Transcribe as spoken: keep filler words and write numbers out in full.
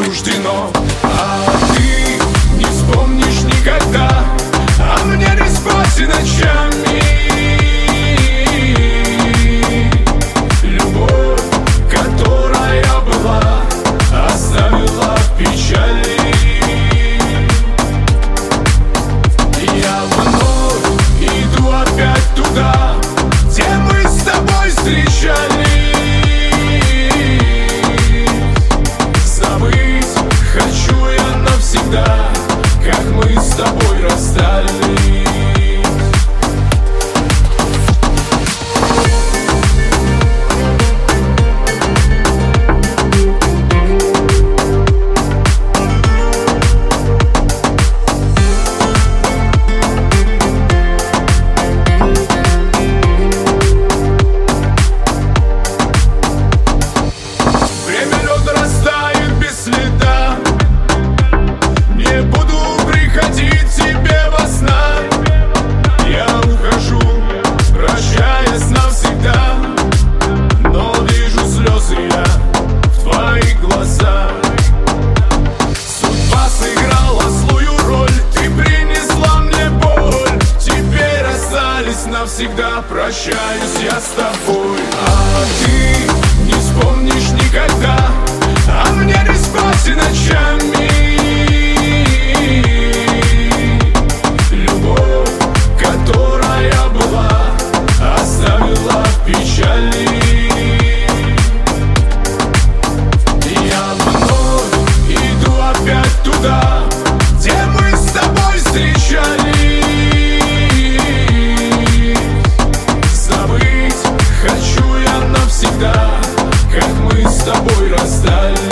суждено. А ты не вспомнишь никогда, а мне не спать и ночами. Любовь, которая была, оставила в печали. Я вновь иду опять туда, где мы с тобой встречались. Забыть хочу я навсегда, как мы с тобой расстались. Навсегда прощаюсь я с тобой. А ты не вспомнишь никогда, а мне не спать и ночами. Любовь, которая была, оставила в печали. Я вновь иду опять туда, где мы с тобой встречались. Навсегда, как мы с тобой расстались.